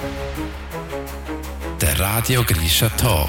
Der Radio Grisha Talk.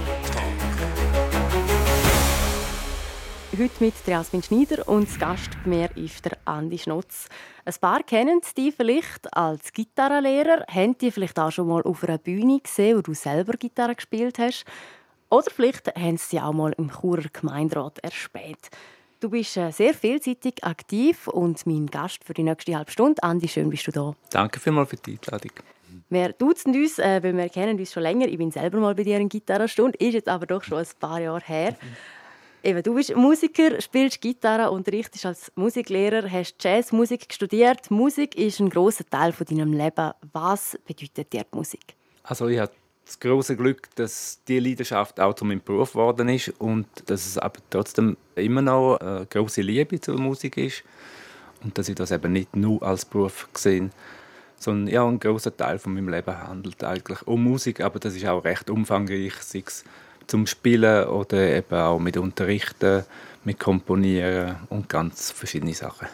Heute mit Jasmin Schneider und das Gast bei mir ist der Andi Schnotz. Ein paar kennen dich vielleicht als Gitarrenlehrer, haben dich vielleicht auch schon mal auf einer Bühne gesehen, wo du selber Gitarre gespielt hast. Oder vielleicht haben sie dich auch mal im Churer Gemeinderat erspäht. Du bist sehr vielseitig aktiv und mein Gast für die nächste halbe Stunde. Andi, schön bist du da. Danke vielmals für die Einladung. Wir duzen uns, weil wir kennen uns schon länger. Ich bin selber mal bei dir in Gitarrenstunde, ist jetzt aber doch schon ein paar Jahre her. Eben, du bist Musiker, spielst Gitarre, unterrichtest als Musiklehrer, hast Jazzmusik studiert. Musik ist ein grosser Teil von deinem Leben. Was bedeutet dir die Musik? Also ich habe das große Glück, dass diese Leidenschaft auch zu meinem Beruf geworden ist und dass es aber trotzdem immer noch eine grosse Liebe zur Musik ist und dass ich das eben nicht nur als Beruf sehe, sondern ja, ein grosser Teil von meinem Leben handelt eigentlich um Musik, aber das ist auch recht umfangreich, sei es zum Spielen oder eben auch mit Unterrichten, mit Komponieren und ganz verschiedene Sachen.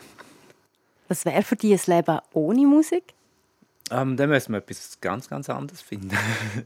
Was wäre für dich ein Leben ohne Musik? Dann müssen wir etwas ganz, ganz anderes finden.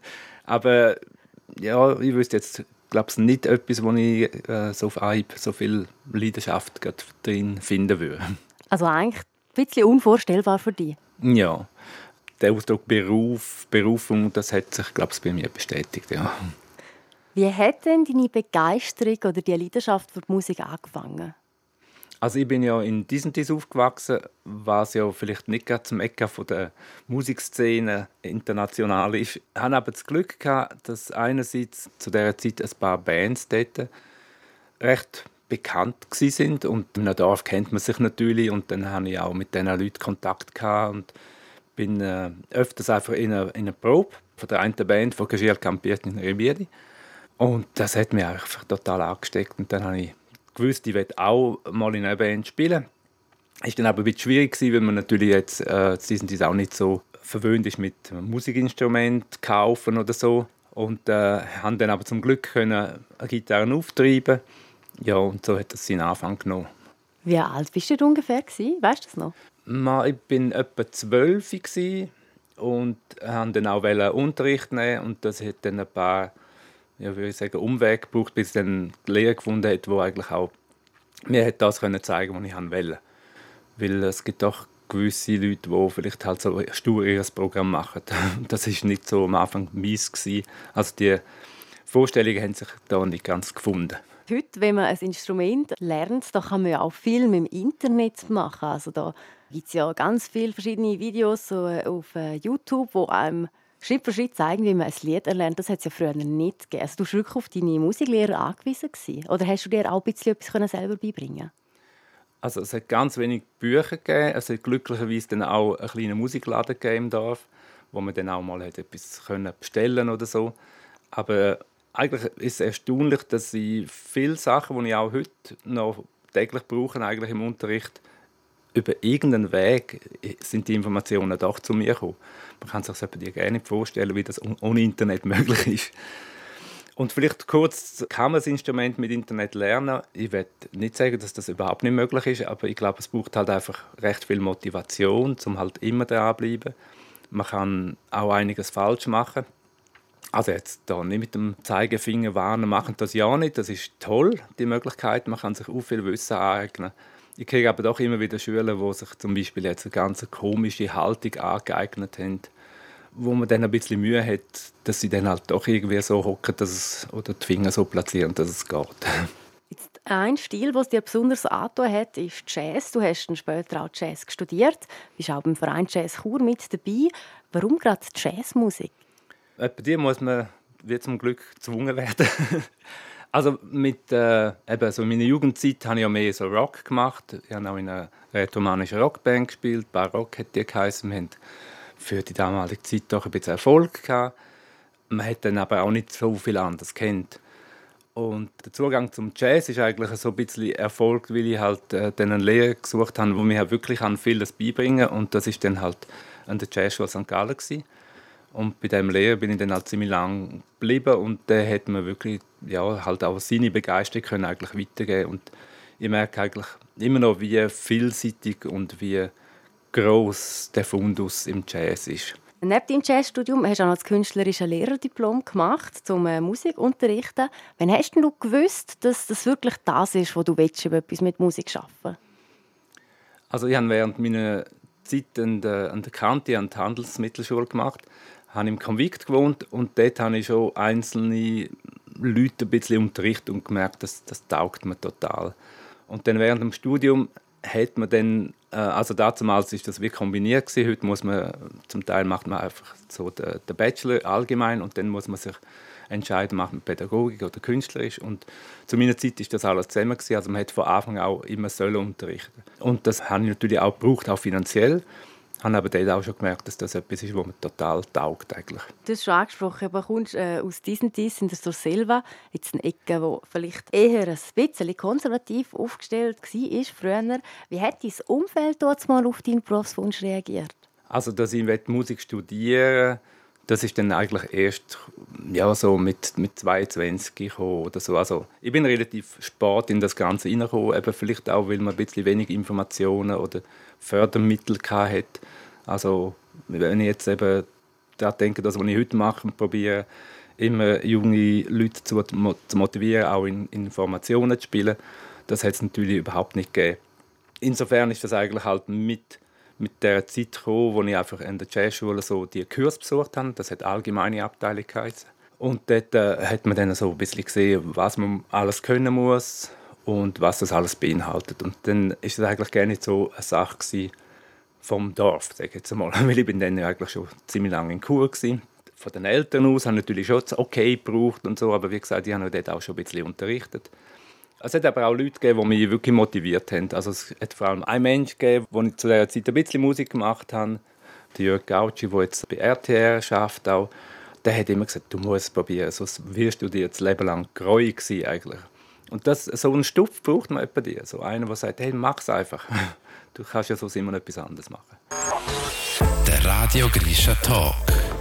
Aber ja, ich wüsste jetzt, glaube ich, nicht etwas, wo ich so auf Anhieb so viel Leidenschaft drin finden würde. Also eigentlich ein bisschen unvorstellbar für dich? Ja, der Ausdruck Berufung, das hat sich, glaube ich, bei mir bestätigt, ja. Wie hat denn deine Begeisterung oder die Leidenschaft für die Musik angefangen? Also ich bin ja in Disentis aufgewachsen, was ja vielleicht nicht gerade zum Ecke von der Musikszene international ist. Ich hatte aber das Glück gehabt, dass einerseits zu dieser Zeit ein paar Bands dort recht bekannt sind und in einem Dorf kennt man sich natürlich und dann hatte ich auch mit diesen Leuten Kontakt gehabt und bin öfters einfach in einer Probe von der einen Band von Cagiel Campiert in Rivieri und das hat mich einfach total angesteckt und dann habe ich gewusst, ich will auch mal in einer Band spielen. Es war dann aber ein bisschen schwierig, weil man natürlich jetzt sind auch nicht so verwöhnt ist mit Musikinstrumenten kaufen oder so. Und haben dann aber zum Glück eine Gitarre auftreiben. Ja, und so hat das seinen Anfang genommen. Wie alt bist du ungefähr? Weißt du das noch? Ich war etwa 12 und wollte dann auch Unterricht nehmen. Und das hat dann ein paar Umweg gebraucht, bis ich dann die Lehre gefunden habe, die eigentlich auch mir das zeigen konnte, was ich wollte. Weil es gibt doch gewisse Leute, die vielleicht halt so stur ihr Programm machen. Das war nicht so am Anfang meins gewesen. Also die Vorstellungen haben sich da nicht ganz gefunden. Heute, wenn man ein Instrument lernt, da kann man ja auch viel mit dem Internet machen. Also da gibt es ja ganz viele verschiedene Videos so auf YouTube, wo einem Schritt für Schritt zeigen, wie man ein Lied erlernt. Das hat es ja früher nicht gegeben. Also, du warst wirklich auf deine Musiklehrer angewiesen gewesen? Oder hast du dir auch ein bisschen etwas selber beibringen? Also, es hat ganz wenig Bücher gegeben. Es hat glücklicherweise dann auch einen kleinen Musikladen gegeben im Dorf, wo man dann auch mal etwas bestellen oder so. Aber eigentlich ist es erstaunlich, dass ich viele Sachen, die ich auch heute noch täglich brauche, eigentlich im Unterricht, über irgendeinen Weg sind die Informationen doch zu mir gekommen. Man kann sich das gerne nicht vorstellen, wie das ohne Internet möglich ist. Und vielleicht kurz, kann man das Instrument mit Internet lernen? Ich will nicht sagen, dass das überhaupt nicht möglich ist, aber ich glaube, es braucht halt einfach recht viel Motivation, um halt immer dranbleiben. Man kann auch einiges falsch machen. Also jetzt da nicht mit dem Zeigefinger warnen, machen das ja nicht. Das ist toll, die Möglichkeit. Man kann sich auch viel Wissen aneignen. Ich kriege aber doch immer wieder Schüler, die sich zum Beispiel jetzt eine ganz komische Haltung angeeignet haben, wo man dann ein bisschen Mühe hat, dass sie dann halt doch irgendwie so hocken, oder die Finger so platzieren, dass es geht. Jetzt ein Stil, der es dir besonders angetan hat, ist Jazz. Du hast dann später auch Jazz studiert, bist auch beim Verein Jazz Chur mit dabei. Warum gerade Jazzmusik? Bei dir muss man wie zum Glück gezwungen werden. Also mit so in meiner Jugendzeit habe ich ja mehr so Rock gemacht. Ich habe auch in einer rätoromanischen Rockband gespielt. Barock hat die geheißen. Wir haben für die damalige Zeit doch ein bisschen Erfolg gehabt. Man hat dann aber auch nicht so viel anderes kennt. Und der Zugang zum Jazz ist eigentlich so ein bisschen erfolgt, weil ich halt dann einen Lehrer gesucht habe, der mir wirklich vieles beibringen kann. Und das ist dann halt an der Jazzschule St. Gallen gewesen. Und bei diesem Lehrer bin ich dann halt ziemlich lang geblieben und der hat mir wirklich halt auch seine Begeisterung können eigentlich weitergeben. Und ich merke eigentlich immer noch, wie vielseitig und wie gross der Fundus im Jazz ist. Neben deinem Jazzstudium hast du auch noch das künstlerische Lehrerdiplom gemacht, zum Musik zu unterrichten. Wann hast denn du gewusst, dass das wirklich das ist, was du willst, etwas mit Musik arbeiten? Also ich habe während meiner Zeit an der Kante an der Handelsmittelschule gemacht, habe im Konvikt gewohnt und dort habe ich schon einzelne Leute ein bisschen unterrichtet und gemerkt, das taugt mir total. Und dann während dem Studium hat man dann, also damals ist das wie kombiniert gewesen. Heute muss man, zum Teil macht man einfach so den Bachelor allgemein und dann muss man sich entscheiden, macht man Pädagogik oder künstlerisch. Und zu meiner Zeit ist das alles zusammen gewesen. Also man hat von Anfang an auch immer unterrichten. Und das habe ich natürlich auch gebraucht, auch finanziell. Ich habe aber dort auch schon gemerkt, dass das etwas ist, was mir total taugt eigentlich. Du hast schon angesprochen, du kommst aus diesen in der Surselva, jetzt eine Ecke, die vielleicht eher ein bisschen konservativ aufgestellt war früher. Wie hat dein Umfeld dort mal auf deinen Berufswunsch reagiert? Also, dass ich Musik studieren, das ist dann eigentlich erst so mit 22 gekommen oder so. Also, ich bin relativ spät in das Ganze hineingekommen, eben vielleicht auch, weil man ein bisschen wenig Informationen oder Fördermittel hatte. Also, wenn ich jetzt eben daran denke, das, was ich heute mache, probiere immer junge Leute zu motivieren, auch in Informationen zu spielen, das hat es natürlich überhaupt nicht gegeben. Insofern ist das eigentlich halt mit der Zeit gekommen, wo ich einfach in der Jazzschule so die Kurs besucht habe. Das hat allgemeine Abteilung geheißen. Und dort hat man dann so ein bisschen gesehen, was man alles können muss und was das alles beinhaltet. Und dann ist es eigentlich gar nicht so eine Sache gewesen vom Dorf, sage ich jetzt mal. Weil ich bin dann eigentlich schon ziemlich lange in Chur gewesen. Von den Eltern aus habe ich natürlich schon das Okay gebraucht und so, aber wie gesagt, ich habe dort auch schon ein bisschen unterrichtet. Es hat aber auch Leute gegeben, die mich wirklich motiviert haben. Also es hat vor allem einen Menschen gegeben, wo ich zu dieser Zeit ein bisschen Musik gemacht habe. Der Jörg Gauci, der jetzt bei RTR schafft auch. Der hat immer gesagt, du musst es probieren, sonst wirst du dir das Leben lang gräuig sein eigentlich. Und so einen Stupf braucht man bei dir. So einer, der sagt, hey, mach es einfach. Du kannst ja sonst immer noch etwas anderes machen. Der Radio Grisha Talk.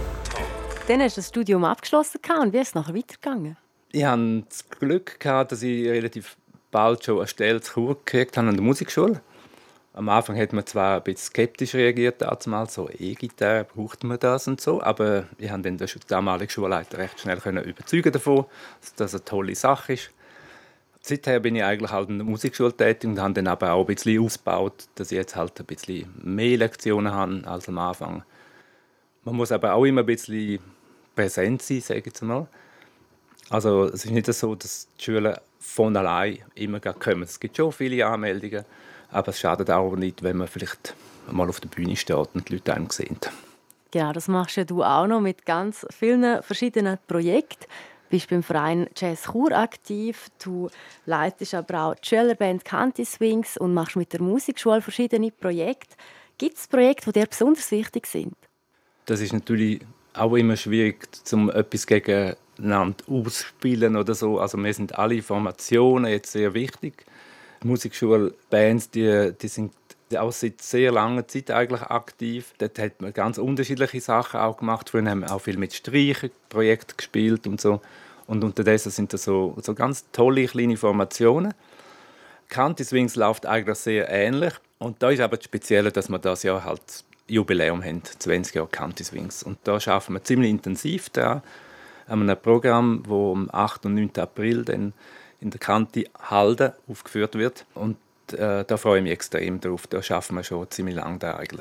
Dann hast du das Studium abgeschlossen und wie ist es nachher weitergegangen? Ich hatte das Glück gehabt, dass ich relativ bald schon eine Stelle zu Chur gekriegt habe an der Musikschule. Am Anfang hat man zwar ein bisschen skeptisch reagiert, damals so E-Gitarre, braucht man das und so, aber ich konnte den damaligen Schulleiter recht schnell überzeugen davon, dass das eine tolle Sache ist. Seither bin ich eigentlich halt in der Musikschule tätig und habe dann aber auch ein bisschen ausgebaut, dass ich jetzt halt ein bisschen mehr Lektionen habe als am Anfang. Man muss aber auch immer ein bisschen präsent sein, sage ich jetzt mal. Also es ist nicht so, dass die Schüler von allein immer kommen. Es gibt schon viele Anmeldungen, aber es schadet auch nicht, wenn man vielleicht mal auf der Bühne steht und die Leute einen sehen. Genau, das machst ja du auch noch mit ganz vielen verschiedenen Projekten. Du bist beim Verein Jazz Chur aktiv, du leitest aber auch die Schülerband Canty Swings und machst mit der Musikschule verschiedene Projekte. Gibt es Projekte, die dir besonders wichtig sind? Das ist natürlich auch immer schwierig, um etwas gegeneinander auszuspielen oder so. Also mir sind alle Formationen jetzt sehr wichtig. Musikschulbands, die sind auch seit sehr langer Zeit eigentlich aktiv. Dort hat man ganz unterschiedliche Sachen auch gemacht. Früher haben wir auch viel mit Streichenprojekten gespielt und so. Und unterdessen sind das so ganz tolle kleine Formationen. Canty Swings läuft eigentlich sehr ähnlich. Und da ist aber das Spezielle, dass wir das Jahr halt Jubiläum haben, 20 Jahre Canty Swings. Und da arbeiten wir ziemlich intensiv daran, an einem Programm, das am 8. und 9. April dann in der Canty Halde aufgeführt wird. Und da freue ich mich extrem drauf. Da arbeiten wir schon ziemlich lange da eigentlich.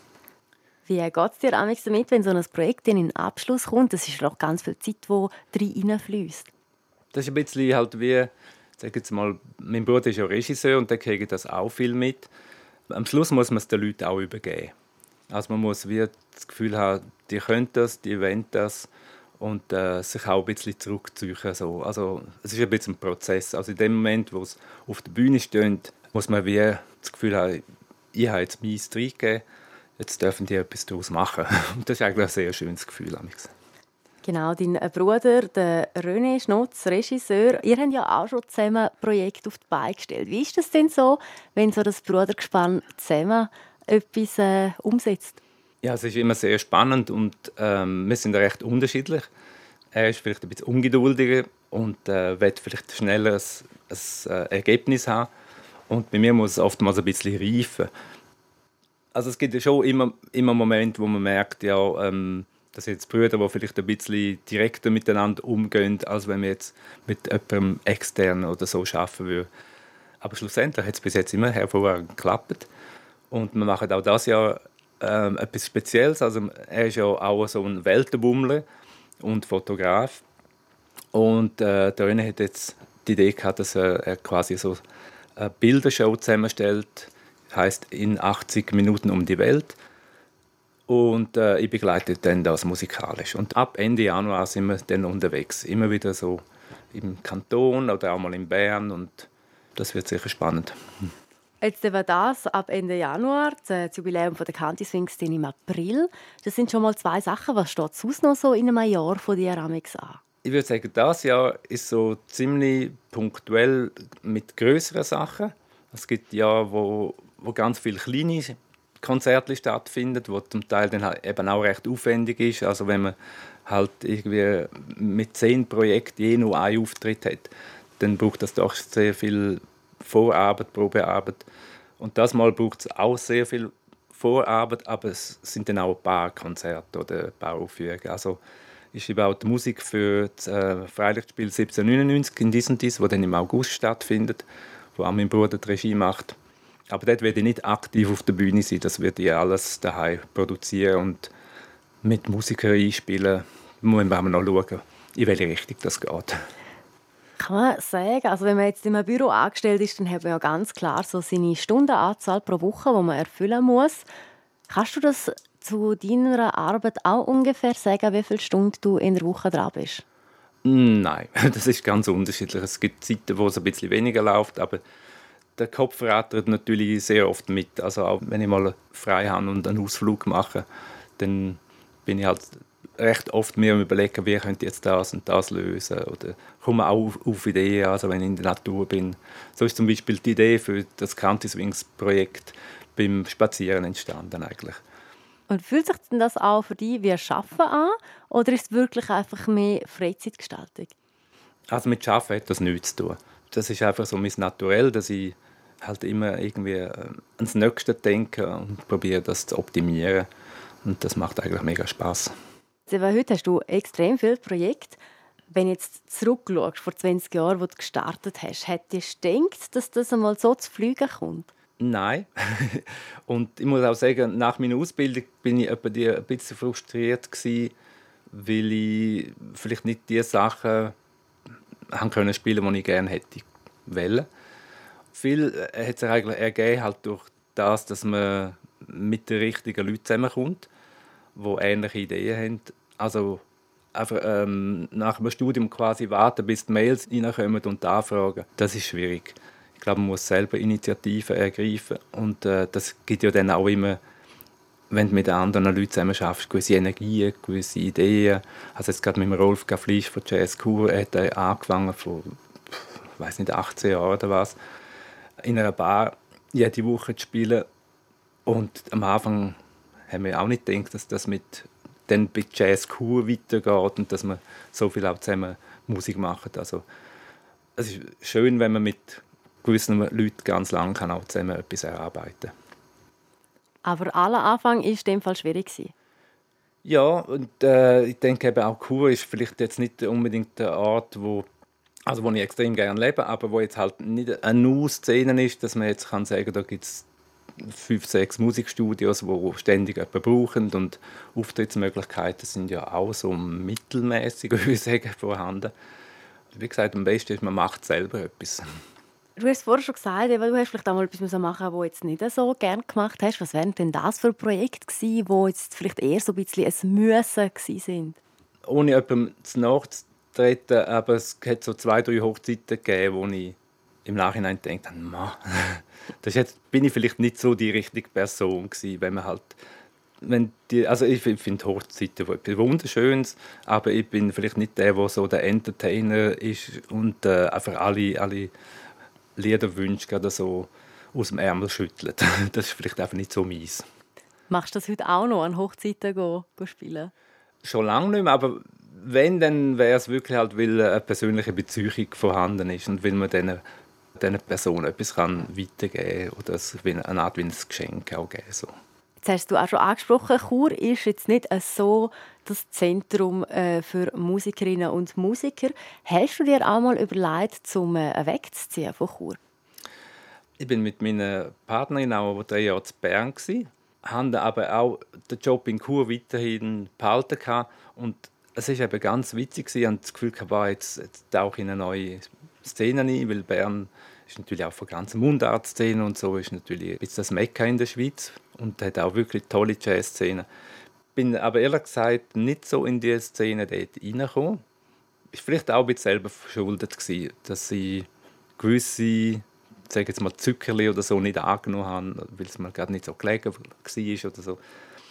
Wie geht es dir damit, wenn so ein Projekt in den Abschluss kommt? Das ist noch ganz viel Zeit, die reinfließt. Das ist ein bisschen halt wie, sag jetzt mal, mein Bruder ist ja Regisseur und der kriegt das auch viel mit. Am Schluss muss man es den Leuten auch übergeben. Also man muss wie das Gefühl haben, die können das, die wollen das und sich auch ein bisschen zurückziehen. So. Also es ist ein bisschen ein Prozess. Also in dem Moment, wo es auf der Bühne steht, muss man wie das Gefühl haben, ich habe jetzt meins reingegeben, jetzt dürfen die etwas daraus machen. Und das ist eigentlich ein sehr schönes Gefühl. Genau, dein Bruder, der René Schnotz, Regisseur, ihr habt ja auch schon zusammen ein Projekt auf die Beine gestellt. Wie ist das denn so, wenn so das Brudergespann zusammen etwas umsetzt? Ja, es ist immer sehr spannend und wir sind recht unterschiedlich. Er ist vielleicht ein bisschen ungeduldiger und will vielleicht schneller ein Ergebnis haben. Und bei mir muss es oftmals ein bisschen reifen. Also es gibt ja schon immer Momente, wo man merkt, ja, dass jetzt Brüder, die vielleicht ein bisschen direkter miteinander umgehen, als wenn man jetzt mit jemandem extern oder so arbeiten würde. Aber schlussendlich hat es bis jetzt immer hervorragend geklappt. Und wir machen auch dieses Jahr etwas Spezielles. Also er ist ja auch so ein Weltenbummler und Fotograf. Und der René hat jetzt die Idee gehabt, dass er quasi so eine Bildershow zusammenstellt, heißt in 80 Minuten um die Welt. Und ich begleite dann das musikalisch. Und ab Ende Januar sind wir dann unterwegs. Immer wieder so im Kanton oder auch mal in Bern. Und das wird sicher spannend. Jetzt eben das ab Ende Januar, das Jubiläum der Canti Swings im April. Das sind schon mal 2 Sachen. Was steht sonst noch so in einem Jahr von dir an? Ich würde sagen, das Jahr ist so ziemlich punktuell mit grösseren Sachen. Es gibt Jahre, wo ganz viele kleine Konzerte stattfinden, wo zum Teil dann halt eben auch recht aufwendig ist. Also wenn man halt irgendwie mit 10 Projekten je nur einen Auftritt hat, dann braucht das doch sehr viel Vorarbeit, Probearbeit. Und das Mal braucht es auch sehr viel Vorarbeit, aber es sind dann auch ein paar Konzerte oder ein paar Aufführungen. Also ich schreibe auch die Musik für das Freilichtspiel 1799 in Disentis, das dann im August stattfindet, wo auch mein Bruder die Regie macht. Aber dort werde ich nicht aktiv auf der Bühne sein, das werde ich alles daheim produzieren und mit Musikern einspielen. Muss man noch schauen, in welche Richtung das geht. Kann man sagen, also wenn man jetzt in einem Büro angestellt ist, dann hat man ja ganz klar so seine Stundenanzahl pro Woche, die man erfüllen muss. Kannst du das zu deiner Arbeit auch ungefähr sagen, wie viele Stunden du in der Woche dran bist? Nein, das ist ganz unterschiedlich. Es gibt Zeiten, wo es ein bisschen weniger läuft, aber der Kopf rattert natürlich sehr oft mit. Also auch wenn ich mal frei habe und einen Ausflug mache, dann bin ich halt recht oft mir am Überlegen, wie könnte ich jetzt das und das lösen. Oder komme auch auf Ideen, also wenn ich in der Natur bin. So ist zum Beispiel die Idee für das Canti Swings Projekt beim Spazieren entstanden eigentlich. Und fühlt sich denn das auch für dich wie Arbeiten an? Oder ist es wirklich einfach mehr Freizeitgestaltung? Also mit Arbeiten hat das nichts zu tun. Das ist einfach so mein Naturell, dass ich halt immer irgendwie ans Nächste denke und probiere das zu optimieren. Und das macht eigentlich mega Spass. Heute hast du extrem viele Projekte. Wenn du jetzt zurückschaust, vor 20 Jahren, als du gestartet hast, hättest du gedacht, dass das einmal so zu fliegen kommt? Nein. Und ich muss auch sagen, nach meiner Ausbildung bin ich ein bisschen frustriert gewesen, weil ich vielleicht nicht die Sachen haben spielen konnte, die ich gerne hätte wollen. Viel hat sich eigentlich ergeben halt durch das, dass man mit den richtigen Leuten zusammenkommt, die ähnliche Ideen haben. Also einfach nach dem Studium quasi warten, bis die Mails reinkommen und die Anfragen. Das ist schwierig. Ich glaube, man muss selber Initiativen ergreifen. Und das gibt ja dann auch immer, wenn du mit anderen Leuten zusammen schaffst, gewisse Energien, gewisse Ideen. Also jetzt gerade mit dem Rolf Gaflisch von Jazz Kur, er hat angefangen vor, ich weiß nicht, 18 Jahren oder was, in einer Bar jede Woche zu spielen. Und am Anfang haben wir auch nicht gedacht, dass das mit dann bei Jazz Kur weitergeht und dass man so viel auch zusammen Musik macht. Also es ist schön, wenn man mit gewissen Leuten ganz lange kann auch zusammen etwas erarbeiten kann. Aber aller Anfang war in dem Fall schwierig. Ja, und ich denke eben auch Kur ist vielleicht jetzt nicht unbedingt der Ort, wo ich extrem gerne lebe, aber wo jetzt halt nicht eine Szene ist, dass man jetzt kann sagen, da gibt es 5, 6 Musikstudios, die ständig jemanden brauchen und Auftrittsmöglichkeiten sind ja auch so mittelmäßig, würde ich sagen, vorhanden. Wie gesagt, am besten ist, man macht selber etwas. Du hast vorher schon gesagt, du hast vielleicht auch mal etwas machen, das du jetzt nicht so gerne gemacht hast. Was wären denn das für Projekte gewesen, die jetzt vielleicht eher so ein bisschen ein Müssen waren? Ohne jemandem zu nachzutreten, aber es hat so 2, 3 Hochzeiten gegeben, wo ich im Nachhinein gedacht habe, bin ich vielleicht nicht so die richtige Person gewesen, wenn man halt, also ich finde Hochzeiten etwas Wunderschönes, aber ich bin vielleicht nicht der so der Entertainer ist und einfach alle Liederwünsche gerade so aus dem Ärmel schüttelt. Das ist vielleicht einfach nicht so meins. Machst du das heute auch noch, an Hochzeiten spielen? Schon lange nicht mehr, aber wenn, dann wäre es wirklich halt, weil eine persönliche Beziehung vorhanden ist und weil man diesen Person etwas weitergeben kann oder eine Art wie ein Geschenk auch geben so. Jetzt hast du auch schon angesprochen, Chur ist jetzt nicht so das Zentrum für Musikerinnen und Musiker. Hast du dir auch mal überlegt, wegzuziehen von Chur? Ich bin mit meiner Partnerin auch 3 Jahre in Bern gsi, habe aber auch den Job in Chur weiterhin behalten und es ist eben ganz witzig. Ich habe das Gefühl, jetzt tauche ich in eine neue Szene ein, weil Bern ist natürlich auch von ganzen Mundart-Szene und so ist natürlich jetzt das Mekka in der Schweiz und hat auch wirklich tolle Jazz-Szenen. Bin aber ehrlich gesagt nicht so in die Szene dort reingekommen. Ist vielleicht auch ein bisschen selber verschuldet gewesen, dass ich gewisse, sage jetzt mal Zuckerli oder so nicht angenommen habe, weil es mir gerade nicht so gelegen war oder so.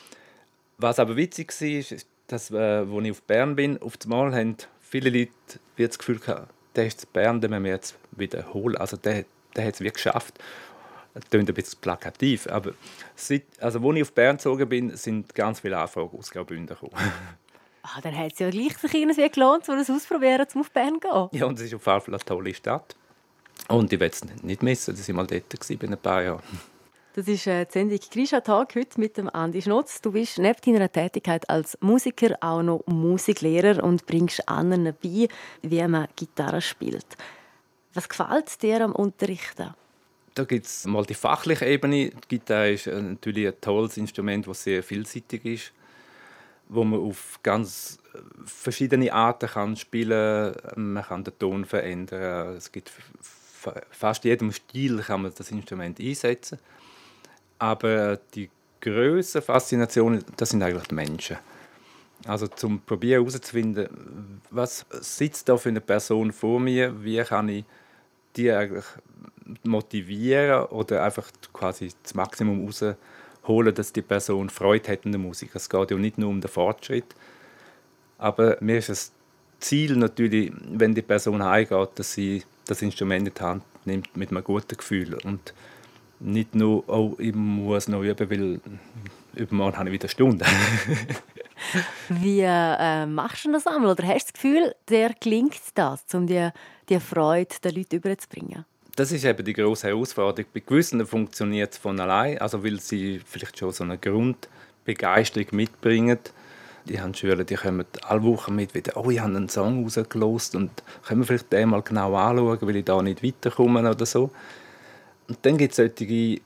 Was aber witzig war, ist, dass, als ich auf Bern bin, auf einmal haben viele Leute das Gefühl gehabt, der ist in Bern, den müssen wir jetzt wiederholen. Also der hat es wirklich geschafft. Das klingt ein bisschen plakativ, aber als ich auf Bern gezogen bin, sind ganz viele Anfragen aus Graubünden gekommen. Dann hat es ja gleich sich irgendwie gelohnt, um das auszuprobieren, um auf Bern zu gehen. Ja, und es ist auf jeden Fall eine tolle Stadt. Und ich will es nicht missen, dass ich mal dort war, bei ein paar Jahren. Das ist die Sendung «Grisha Tag» heute mit dem Andi Schnotz. Du bist neben deiner Tätigkeit als Musiker auch noch Musiklehrer und bringst anderen bei, wie man Gitarre spielt. Was gefällt dir am Unterrichten? Da gibt es mal die fachliche Ebene. Die Gitarre ist natürlich ein tolles Instrument, das sehr vielseitig ist, wo man auf ganz verschiedene Arten kann spielen kann. Man kann den Ton verändern. Es gibt fast jedem Stil kann man das Instrument einsetzen. Aber die grösste Faszination, das sind eigentlich die Menschen. Also zum Probieren herauszufinden, was sitzt da für eine Person vor mir, wie kann ich die eigentlich motivieren oder einfach quasi das Maximum herausholen, dass die Person Freude hat an der Musik. Es geht ja nicht nur um den Fortschritt, aber mir ist das Ziel natürlich, wenn die Person heimgeht, dass sie das Instrument in die Hand nimmt mit einem guten Gefühl und nicht nur, ich muss noch üben, weil übermorgen habe ich wieder Stunden. Wie machst du das einmal? Oder hast du das Gefühl, dir gelingt das, um die Freude den Leuten überzubringen? Das ist eben die grosse Herausforderung. Bei gewissen funktioniert es von allein, also weil sie vielleicht schon so eine Grundbegeisterung mitbringen. Die haben Schüler, die kommen alle Wochen mit, wieder, ich habe einen Song rausgelost und können wir vielleicht den mal genau anschauen, weil ich da nicht weiterkomme oder so. Und dann gibt es solche,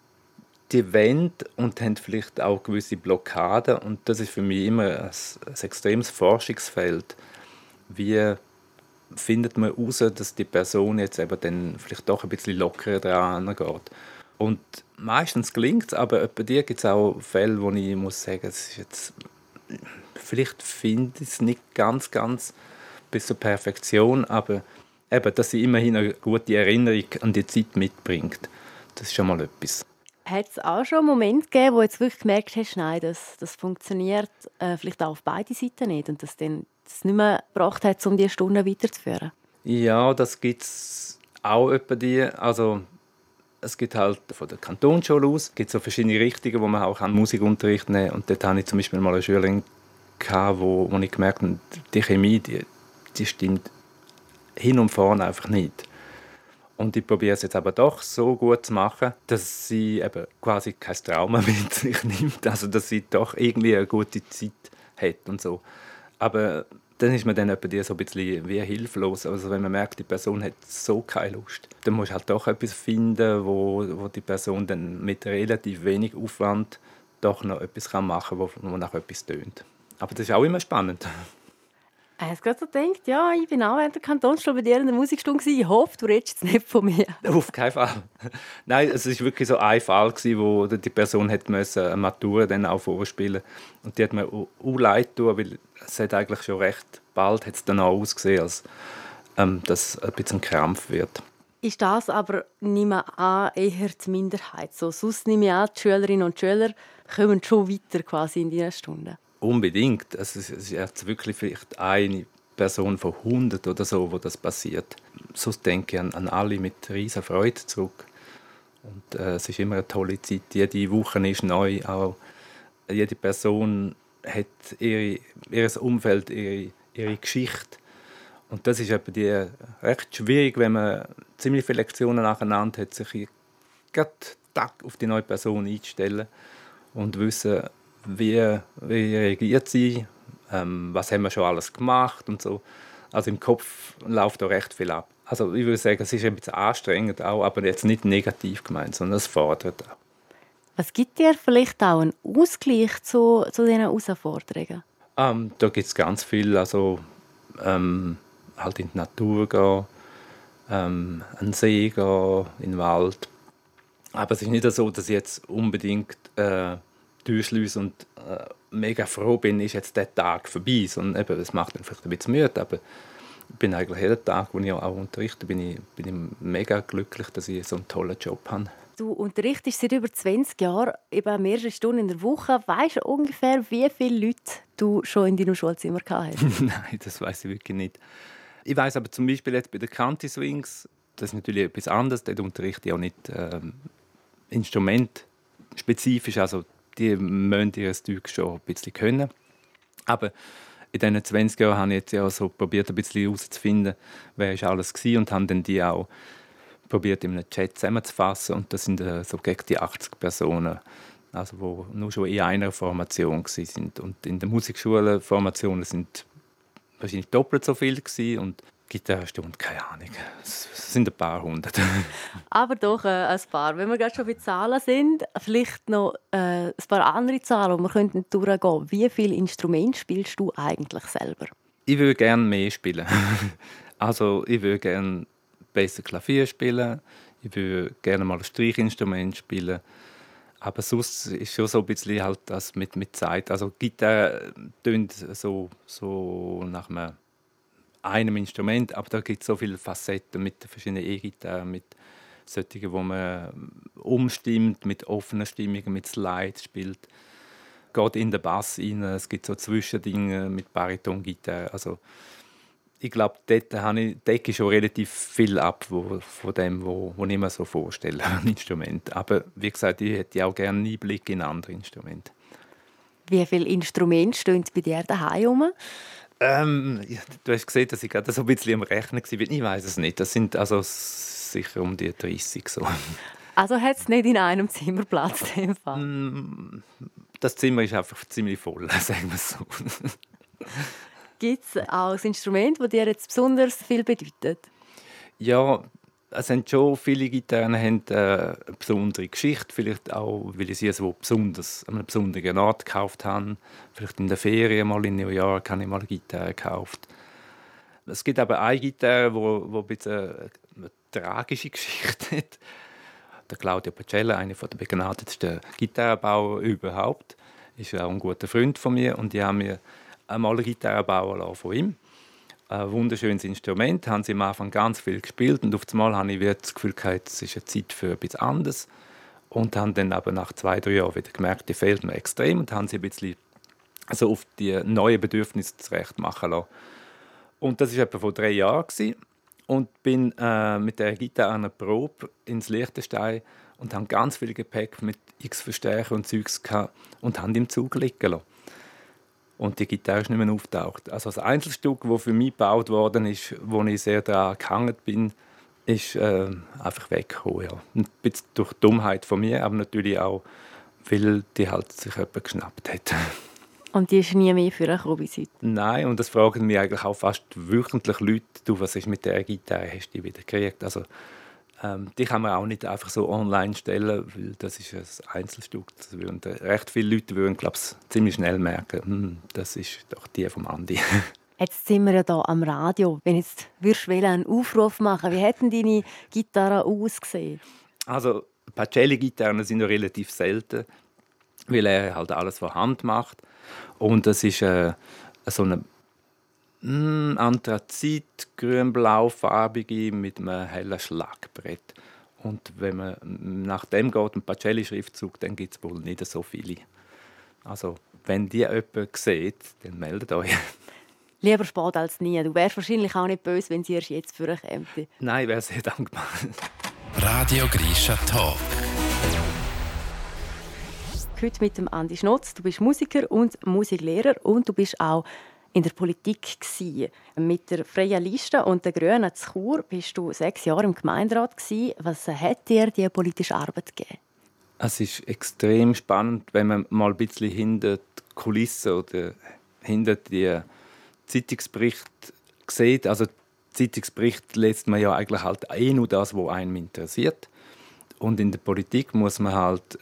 die wollen und haben vielleicht auch gewisse Blockaden. Und das ist für mich immer ein extremes Forschungsfeld. Wie findet man heraus, dass die Person jetzt eben dann vielleicht doch ein bisschen lockerer dran geht? Und meistens gelingt es, aber bei dir gibt es auch Fälle, wo ich muss sagen, es ist jetzt, vielleicht finde ich es nicht ganz bis zur Perfektion, aber eben, dass sie immerhin eine gute Erinnerung an die Zeit mitbringt. Das ist schon mal etwas. Hat es auch schon einen Moment gegeben, wo du jetzt wirklich gemerkt hast, nein, das funktioniert vielleicht auch auf beide Seiten nicht und dass dann es nicht mehr gebracht hat, um diese Stunden weiterzuführen? Ja, das gibt es auch etwa die. Also, es gibt halt von der Kantonsschule aus gibt so verschiedene Richtungen, wo man auch Musikunterricht nehmen kann. Und dort hatte ich zum Beispiel mal eine Schülerin, wo ich gemerkt habe, die Chemie, die stimmt hin und vorne einfach nicht. Und ich probiere es jetzt aber doch so gut zu machen, dass sie eben quasi kein Trauma mit sich nimmt. Also, dass sie doch irgendwie eine gute Zeit hat und so. Aber dann ist man dann etwa so ein bisschen wie hilflos. Also, wenn man merkt, die Person hat so keine Lust, dann muss halt doch etwas finden, wo die Person dann mit relativ wenig Aufwand doch noch etwas machen kann, wo nach etwas tönt. Aber das ist auch immer spannend. Ich habe gerade so gedacht, ja, ich bin auch während der Kantonsschule bei dir in der Musikstunde gewesen. Ich hoffe, du redest jetzt nicht von mir. Auf keinen Fall. Nein, es war wirklich so ein Fall, wo die Person eine Matura dann auch vorspielen musste. Und die hat mir auch leid getan, weil es hat eigentlich schon recht bald hat es dann auch ausgesehen, als dass es ein bisschen ein Krampf wird. Ist das aber, nehme ich an, eher die Minderheit? So, sonst nehme ich an, die Schülerinnen und Schüler kommen schon weiter quasi in diesen Stunden. Unbedingt. Es ist jetzt wirklich vielleicht eine Person von 100 oder so, wo das passiert. Sonst denke ich an alle mit riesen Freude zurück. Und es ist immer eine tolle Zeit. Jede Woche ist neu. Auch jede Person hat ihr Umfeld, ihre Geschichte. Und das ist etwa recht schwierig, wenn man ziemlich viele Lektionen nacheinander hat, sich gerade auf die neue Person einzustellen. und wissen, wie reagiert sie, was haben wir schon alles gemacht und so. Also im Kopf läuft da recht viel ab. Also ich würde sagen, es ist ein bisschen anstrengend auch, aber jetzt nicht negativ gemeint, sondern es fordert auch. Was gibt dir vielleicht auch einen Ausgleich zu diesen Herausforderungen? Da gibt es ganz viel, also halt in die Natur gehen, an den See gehen, in den Wald. Aber es ist nicht so, dass ich jetzt unbedingt durchschliesse und mega froh bin, ist jetzt der Tag vorbei. Sondern eben, das macht dann vielleicht ein bisschen müde, aber ich bin eigentlich jeden Tag, wo ich auch unterrichte, bin ich mega glücklich, dass ich so einen tollen Job habe. Du unterrichtest seit über 20 Jahren, eben mehrere Stunden in der Woche. Weisst du ungefähr, wie viele Leute du schon in deinem Schulzimmer gehabt hast? Nein, das weiß ich wirklich nicht. Ich weiß aber zum Beispiel jetzt bei den Canti Swings, das ist natürlich etwas anderes. Dort unterrichte ich auch nicht instrumentspezifisch. Also die müssen ihr Stück schon ein bisschen können. Aber in diesen 20 Jahren habe ich jetzt ja so probiert, ein bisschen herauszufinden, wer ist alles war und habe dann die auch probiert, in einem Chat zusammenzufassen. Und das sind so gegen die 80 Personen, also die nur schon in einer Formation waren. Und in der Musikschule-Formationen sind wahrscheinlich doppelt so viele gewesen. Und Gitarrenstunde, keine Ahnung, es sind ein paar hundert. Aber doch ein paar. Wenn wir gerade schon bei Zahlen sind, vielleicht noch ein paar andere Zahlen, die wir durchgehen könnten. Wie viele Instrumente spielst du eigentlich selber? Ich würde gerne mehr spielen. Also ich würde gerne besser Klavier spielen. Ich würde gerne mal ein Streichinstrument spielen. Aber sonst ist schon so ein bisschen halt das mit Zeit. Also Gitarre tönt so nach einem Instrument, aber da gibt es so viele Facetten mit verschiedenen E-Gitarren, mit solchen, wo man umstimmt, mit offenen Stimmungen, mit Slides spielt. Geht in den Bass rein, es gibt so Zwischendinge mit Baritongitarre. Also ich glaube, dort decke ich schon relativ viel ab von dem, was ich mir so vorstelle, ein Instrument. Aber wie gesagt, ich hätte auch gerne einen Einblick in andere Instrumente. Wie viele Instrumente stehen bei dir daheim rum? Du hast gesehen, dass ich gerade so ein bisschen am Rechnen war. Ich weiß es nicht. Das sind also sicher um die 30 so. Also hat es nicht in einem Zimmer Platz in dem Fall? Das Zimmer ist einfach ziemlich voll, sagen wir es so. Gibt es auch ein Instrument, das dir jetzt besonders viel bedeutet? Ja, es haben schon viele Gitarren haben eine besondere Geschichte. Vielleicht auch, weil ich sie so besonders an einem besonderen Ort gekauft habe. Vielleicht in der Ferien mal in New York habe ich mal eine Gitarre gekauft. Es gibt aber eine Gitarre, die ein bisschen eine tragische Geschichte hat. Der Claudio Pacella, einer der begnadetsten Gitarrenbauer überhaupt, ist auch ein guter Freund von mir. Und die haben mir einmal eine Gitarre bauen lassen von ihm. Ein wunderschönes Instrument, haben sie am Anfang ganz viel gespielt und auf einmal habe ich das Gefühl gehabt, es ist eine Zeit für etwas anderes und haben dann aber nach 2-3 Jahren wieder gemerkt, die fehlt mir extrem und haben sie ein bisschen also auf die neuen Bedürfnisse zurecht machen lassen. Und das war etwa vor 3 Jahren und bin mit der Gitarre an einer Probe ins Liechtenstein und habe ganz viel Gepäck mit x Verstärker und Zeugs gehabt und haben im Zug liegen lassen. Und die Gitarre ist nicht mehr auftaucht. Also das Einzelstück, das für mich gebaut worden ist, wo ich sehr daran gehangen bin, ist einfach weggekommen. Ja. Ein bisschen durch die Dummheit von mir, aber natürlich auch, weil die halt sich jemand geschnappt hat. Und die ist nie mehr vorgekommen bis heute? Nein, und das fragen mich eigentlich auch fast wöchentlich Leute, du, was ist mit der Gitarre, hast du die wieder gekriegt? Also, die kann man auch nicht einfach so online stellen, weil das ist ein Einzelstück. Das würden recht viele Leute würden, glaube ich, ziemlich schnell merken, das ist doch die vom Andi. Jetzt sind wir ja hier am Radio. Wenn jetzt einen Aufruf machen, wie hätten deine Gitarren ausgesehen? Also Pacelli-Gitarren sind ja relativ selten, weil er halt alles von Hand macht. Und das ist so eine Anthrazit, grün-blau-farbige mit einem hellen Schlagbrett. Und wenn man nach dem geht, ein Pacelli-Schriftzug, dann gibt es wohl nicht so viele. Also, wenn die jemand sieht, dann meldet euch. Lieber spät als nie. Du wärst wahrscheinlich auch nicht böse, wenn sie erst jetzt vorkommt. Nein, ich wäre sehr dankbar. Radio Grisha Talk. Heute mit dem Andi Schnotz. Du bist Musiker und Musiklehrer und du bist auch in der Politik gewesen. Mit der Freien Liste und den Grünen zu Chur bist du 6 Jahre im Gemeinderat gewesen. Was hat dir die politische Arbeit gegeben? Es ist extrem spannend, wenn man mal ein bisschen hinter die Kulissen oder hinter die Zeitungsberichte sieht. Also Zeitungsbericht liest man ja eigentlich halt nur das, was einem interessiert. Und in der Politik muss man halt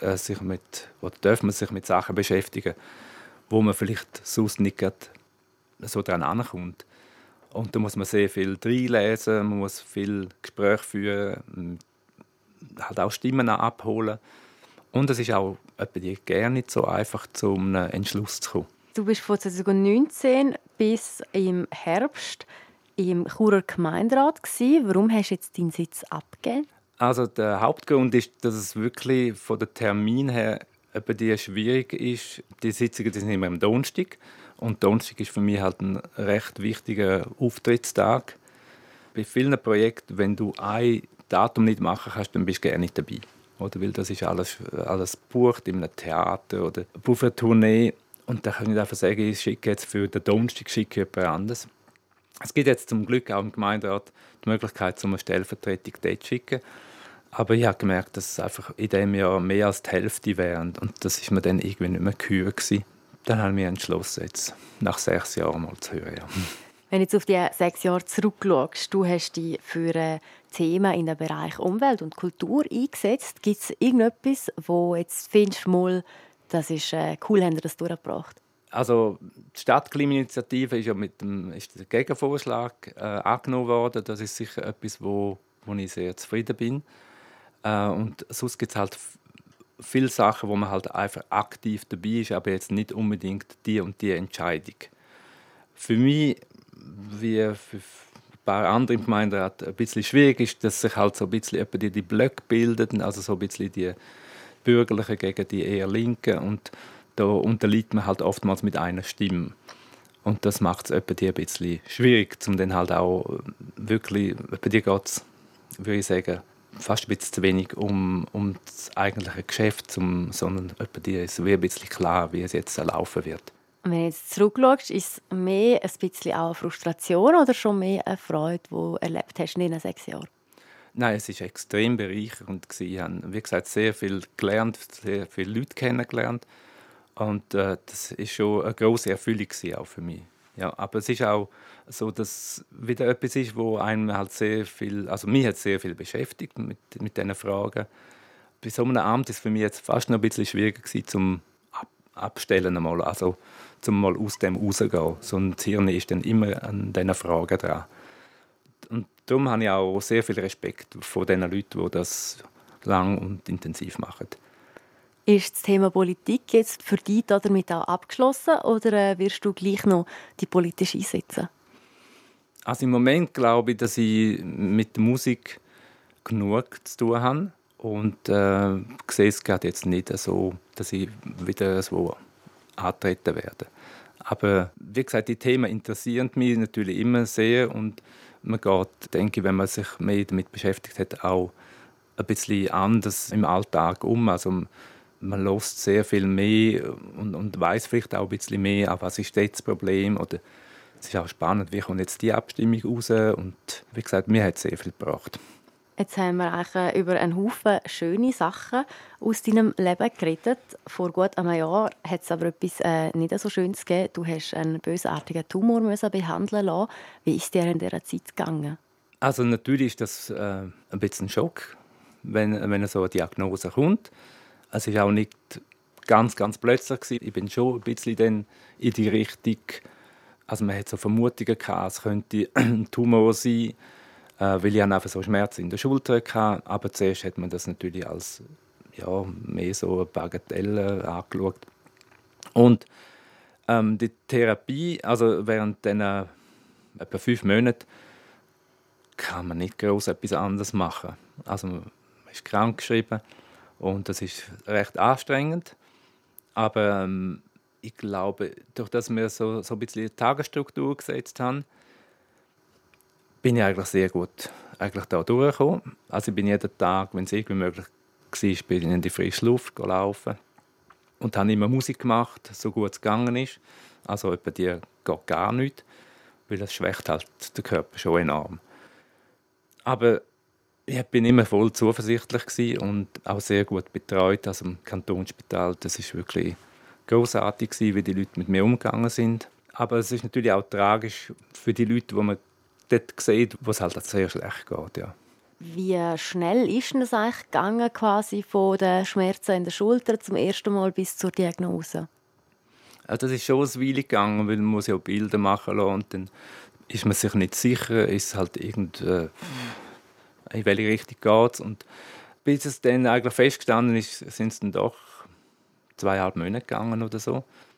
darf man sich mit Sachen beschäftigen, wo man vielleicht sonst nicht gerade so dran ankommt. Und da muss man sehr viel reinlesen, man muss viel Gespräche führen, halt auch Stimmen abholen. Und es ist auch gerne nicht so einfach, zu einem Entschluss zu kommen. Du bist von 2019 bis im Herbst im Churer Gemeinderat gewesen. Warum hast du jetzt deinen Sitz abgegeben? Also der Hauptgrund ist, dass es wirklich von den Termin her schwierig ist. Die Sitzungen sind immer am Donnerstag. Und Donnerstag ist für mich halt ein recht wichtiger Auftrittstag. Bei vielen Projekten, wenn du ein Datum nicht machen kannst, dann bist du gerne nicht dabei. Oder? Weil das ist alles gebucht in einem Theater oder auf einer Tournee. Und da kann ich einfach sagen, ich schicke jetzt für den Donnerstag jemand anderes. Es gibt jetzt zum Glück auch im Gemeinderat die Möglichkeit, eine Stellvertretung dort zu schicken. Aber ich habe gemerkt, dass es einfach in diesem Jahr mehr als die Hälfte wären. Und das ist mir dann irgendwie nicht mehr geheuer gewesen. Dann habe ich mich entschlossen, jetzt nach 6 Jahren mal zu hören. Ja. Wenn du jetzt auf die 6 Jahre zurückschaust, du hast dich für Themen in den Bereich Umwelt und Kultur eingesetzt. Gibt es irgendetwas, wo jetzt findest, mal, das ist cool, haben wir das durchgebracht? Also die Stadtklimainitiative ist ja ist der Gegenvorschlag angenommen worden. Das ist sicher etwas, wo ich sehr zufrieden bin. Und sonst gibt es halt viele Sachen, wo man halt einfach aktiv dabei ist, aber jetzt nicht unbedingt die und die Entscheidung. Für mich, wie für ein paar andere im Gemeinderat, ein bisschen schwierig ist, dass sich halt so ein bisschen die Blöcke bilden, also so ein bisschen die Bürgerlichen gegen die eher Linken, und da unterliegt man halt oftmals mit einer Stimme. Und das macht es ein bisschen schwierig, um dann halt auch wirklich, bei dir geht es, würde ich sagen, fast ein bisschen zu wenig um das eigentliche Geschäft, sondern bei dir ist es wie ein bisschen klar, wie es jetzt laufen wird. Wenn du jetzt zurückschaust, ist es mehr ein bisschen auch eine Frustration oder schon mehr eine Freude, die du erlebt hast in diesen 6 Jahren? Nein, es war extrem bereichernd. Ich habe, wie gesagt, sehr viel gelernt, sehr viele Leute kennengelernt. Und das war schon eine grosse Erfüllung auch für mich. Ja, aber es ist auch so, dass es wieder etwas ist, wo einem halt sehr viel, also mich hat sehr viel beschäftigt mit diesen Fragen. Bei so einem Amt ist es für mich jetzt fast noch ein bisschen schwieriger gewesen, zum Abstellen einmal, also zum mal aus dem rauszugehen. So ein Hirn ist dann immer an diesen Fragen dran. Und darum habe ich auch sehr viel Respekt vor den Leuten, die das lang und intensiv machen. Ist das Thema Politik jetzt für dich damit auch abgeschlossen oder wirst du gleich noch die politisch einsetzen? Also im Moment glaube ich, dass ich mit der Musik genug zu tun habe und sehe es gerade jetzt nicht so, dass ich wieder so antreten werde. Aber wie gesagt, die Themen interessieren mich natürlich immer sehr und man geht, denke ich, wenn man sich mehr damit beschäftigt hat, auch ein bisschen anders im Alltag um. Also man hört sehr viel mehr und weiß vielleicht auch ein bisschen mehr, was ist das Problem. Oder es ist auch spannend, wie kommt jetzt die Abstimmung raus. Und wie gesagt, mir hat es sehr viel gebracht. Jetzt haben wir eigentlich über einen Haufen schöne Sachen aus deinem Leben geredet. Vor gut einem Jahr hat es aber etwas nicht so Schönes gegeben. Du hast einen bösartigen Tumor behandeln lassen. Wie ist dir in dieser Zeit gegangen? Also natürlich ist das ein bisschen ein Schock, wenn so eine Diagnose kommt. Es war auch nicht ganz plötzlich gewesen. Ich bin schon ein bisschen dann in die Richtung, also man hat so Vermutungen gehabt, es könnte ein Tumor sein, weil ich einfach so Schmerzen in der Schulter hatte. Aber zuerst hat man das natürlich als mehr so eine Bagatelle angeschaut. Und die Therapie, also während diesen etwa 5 Monaten, kann man nicht groß etwas anderes machen. Also man ist krankgeschrieben. Und das ist recht anstrengend. Aber ich glaube, durch das wir so ein bisschen eine Tagesstruktur gesetzt haben, bin ich eigentlich sehr gut da durchgekommen. Also ich bin jeden Tag, wenn es irgendwie möglich war, bin ich in die frische Luft gelaufen. Und habe immer Musik gemacht, so gut es gegangen ist. Also etwa die geht gar nicht, weil das schwächt halt den Körper schon enorm. Aber Ich bin immer voll zuversichtlich gewesen und auch sehr gut betreut. Also im Kantonsspital, das ist wirklich großartig gewesen, wie die Leute mit mir umgegangen sind. Aber es ist natürlich auch tragisch für die Leute, die man dort sieht, wo es halt sehr schlecht geht. Ja. Wie schnell ist denn das eigentlich gegangen, quasi von den Schmerzen in der Schulter zum ersten Mal bis zur Diagnose? Also das ist schon eine Weile gegangen, weil man muss ja auch Bilder machen lassen und dann ist man sich nicht sicher, ist halt in welche Richtung geht es. Und bis es dann eigentlich festgestanden ist, sind es dann doch 2,5 Monate gegangen oder so.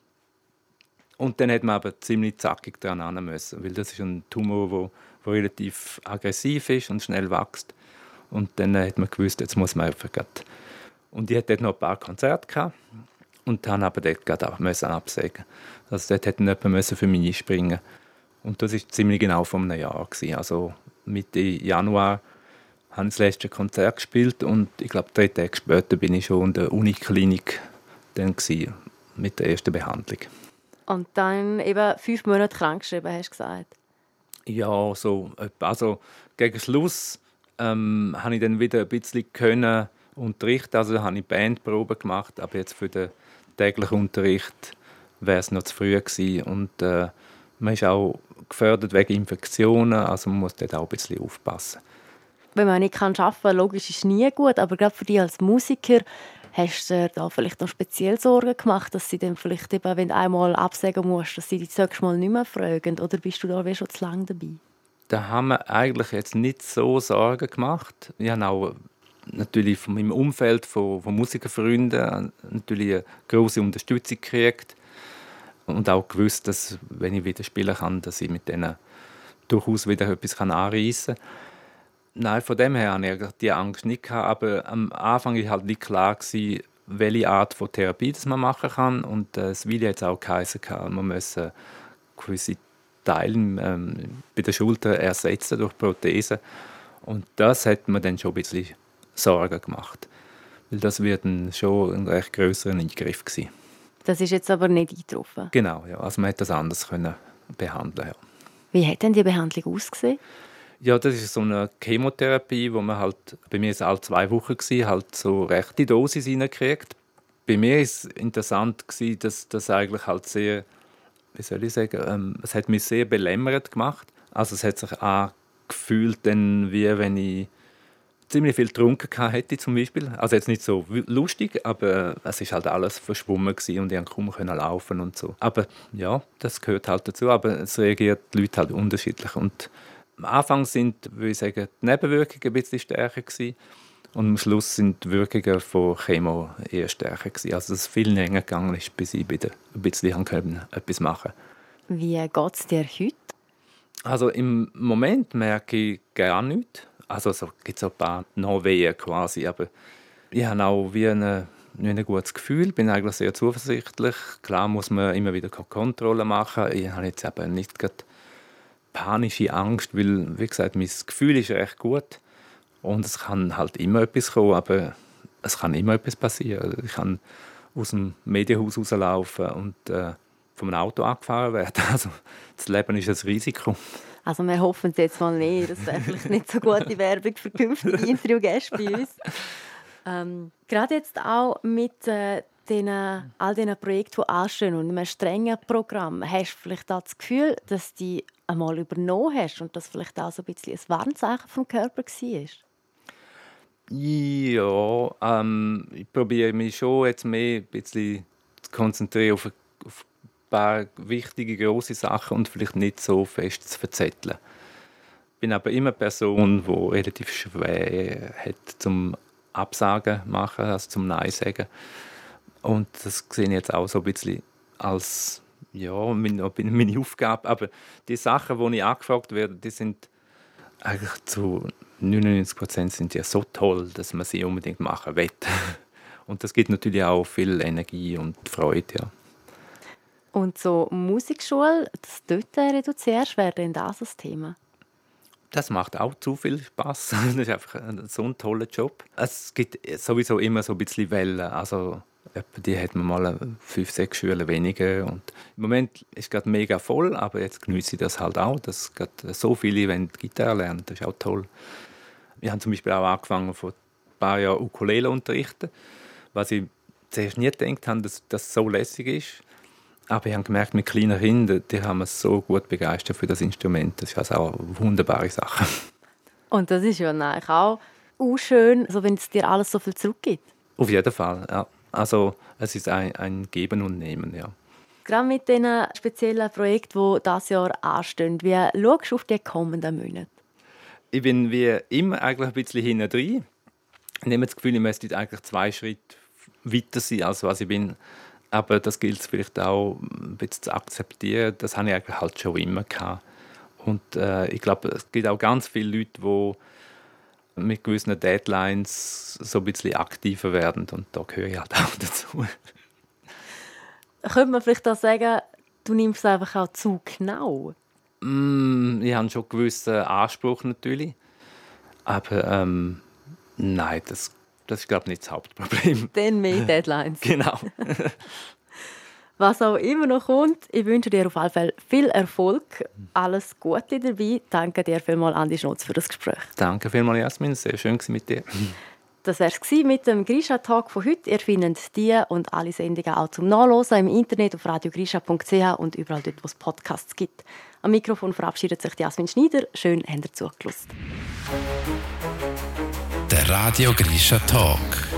Und dann hat man aber ziemlich zackig daran müssen, weil das ist ein Tumor, der relativ aggressiv ist und schnell wächst. Und dann hat man gewusst, jetzt muss man einfach grad. Und ich hatte dort noch ein paar Konzerte gehabt und dann aber dort gerade auch absagen. Also dort hätte jemand für mich einspringen. Und das war ziemlich genau vor einem Jahr gewesen. Also Mitte Januar habe ich das letzte Konzert gespielt und ich glaube 3 Tage später bin ich schon in der Uniklinik dann gewesen, mit der ersten Behandlung. Und dann eben 5 Monate krankgeschrieben, hast du gesagt? Ja, so. Also gegen Schluss habe ich dann wieder ein bisschen können unterrichten. Also habe ich Bandproben gemacht, aber jetzt für den täglichen Unterricht wäre es noch zu früh gewesen. Und man ist auch gefördert wegen Infektionen, also man muss dort auch ein bisschen aufpassen. Wenn man nicht arbeiten kann, logisch ist es nie gut, aber gerade für dich als Musiker, hast du dir da vielleicht noch speziell Sorgen gemacht, dass sie dann vielleicht eben, wenn du einmal absagen musst, dass sie dich das nächste Mal nicht mehr fragen? Oder bist du da schon zu lange dabei? Da haben wir eigentlich jetzt nicht so Sorgen gemacht. Ich habe auch natürlich von meinem Umfeld, von Musikerfreunden, natürlich eine grosse Unterstützung gekriegt. Und auch gewusst, dass, wenn ich wieder spielen kann, dass ich mit denen durchaus wieder etwas anreissen kann. Nein, von dem her hatte ich die Angst nicht gehabt, aber am Anfang war halt nicht klar, welche Art von Therapie das man machen kann. Und das will jetzt auch geheißen, man muss gewisse Teile bei der Schulter ersetzen durch Prothesen. Und das hat mir dann schon ein bisschen Sorgen gemacht. Weil das wird dann schon ein recht grösserer Eingriff gewesen. Das ist jetzt aber nicht eingetroffen? Genau, ja. Also man hätte das anders behandeln. Ja. Wie hat denn die Behandlung ausgesehen? Ja, das ist so eine Chemotherapie, wo man halt, bei mir war es alle 2 Wochen, halt so rechte Dosis reinkriegt. Bei mir war es interessant, dass das eigentlich halt sehr, wie soll ich sagen, es hat mich sehr belämmert gemacht. Also es hat sich angefühlt, wie wenn ich ziemlich viel getrunken hätte zum Beispiel. Also jetzt nicht so lustig, aber es ist halt alles verschwommen gewesen und ich konnte kaum laufen und so. Aber ja, das gehört halt dazu, aber es reagiert die Leute halt unterschiedlich. Und am Anfang sind, würde ich sagen, die Nebenwirkungen ein bisschen stärker gewesen. Und am Schluss sind die Wirkungen von Chemo eher stärker gewesen. Also dass es viel länger gegangen ist, bis ich wieder ein bisschen etwas machen konnte. Wie geht es dir heute? Also im Moment merke ich gar nichts. Also es gibt so ein paar Nachwehen quasi, aber ich habe auch wie ein gutes Gefühl, bin eigentlich sehr zuversichtlich. Klar muss man immer wieder Kontrollen machen. Ich habe jetzt aber nicht gerade panische Angst, weil, wie gesagt, mein Gefühl ist recht gut. Und es kann halt immer etwas kommen, aber es kann immer etwas passieren. Ich kann aus dem Medienhaus rauslaufen und von einem Auto angefahren werden. Also das Leben ist ein Risiko. Also wir hoffen es jetzt mal nicht. Das wäre vielleicht nicht so gute Werbung für künftige Interviewgäste bei uns. Gerade jetzt auch mit all diesen Projekten, die anstehen und einem strengen Programm, hast du vielleicht auch das Gefühl, dass du die einmal übernommen hast und das vielleicht auch so ein bisschen ein Warnzeichen vom Körper war? Ja, ich probiere mich schon jetzt mehr ein bisschen zu konzentrieren auf ein paar wichtige, grosse Sachen und vielleicht nicht so fest zu verzetteln. Ich bin aber immer eine Person, die relativ schwer hat zum Absagen machen, also zum Nein sagen. Und das sehe ich jetzt auch so ein bisschen als meine Aufgabe. Aber die Sachen, die ich angefragt werde, die sind eigentlich zu 99% sind ja so toll, dass man sie unbedingt machen will. Und das gibt natürlich auch viel Energie und Freude. Ja. Und so Musikschule, das dort reduzierst, wäre denn das ein Thema? Das macht auch zu viel Spass. Das ist einfach so ein toller Job. Es gibt sowieso immer so ein bisschen Wellen. Also, die hat man mal 5, 6 Schüler weniger. Und im Moment ist es gerade mega voll, aber jetzt genieße ich das halt auch, dass gerade so viele Gitarre lernen. Das ist auch toll. Ich habe zum Beispiel auch angefangen, vor ein paar Jahren Ukulele unterrichten, was ich zuerst nie gedacht habe, dass das so lässig ist. Aber ich habe gemerkt, mit kleinen Kindern, die haben mich so gut begeistert für das Instrument. Das ist also auch eine wunderbare Sache. Und das ist ja eigentlich auch schön, also wenn es dir alles so viel zurückgibt. Auf jeden Fall, ja. Also es ist ein Geben und Nehmen, ja. Gerade mit diesen speziellen Projekten, die dieses Jahr anstehen, wie schaust du auf die kommenden Monate? Ich bin wie immer eigentlich ein bisschen hinten drin. Ich habe das Gefühl, ich müsste eigentlich 2 Schritte weiter sein, als was ich bin. Aber das gilt es vielleicht auch ein bisschen zu akzeptieren. Das habe ich eigentlich halt schon immer gehabt. Und ich glaube, es gibt auch ganz viele Leute, die mit gewissen Deadlines so ein bisschen aktiver werden. Und da gehöre ich halt auch dazu. Könnte man vielleicht auch sagen, du nimmst es einfach auch zu genau? Ich habe schon einen gewissen Anspruch natürlich. Aber nein, das ist, glaube ich, nicht das Hauptproblem. Dann mehr Deadlines. Genau. Was auch immer noch kommt, ich wünsche dir auf jeden Fall viel Erfolg. Alles Gute dabei. Danke dir vielmals, Andi Schnotz, für das Gespräch. Danke vielmals, Jasmin. Sehr schön mit dir. Das war es mit dem Grisha-Talk von heute. Ihr findet die und alle Sendungen auch zum Nachlesen im Internet auf radiogrisha.ch und überall dort, wo es Podcasts gibt. Am Mikrofon verabschiedet sich Jasmin Schneider. Schön, habt ihr zugelassen. Der Radio Grisha Talk.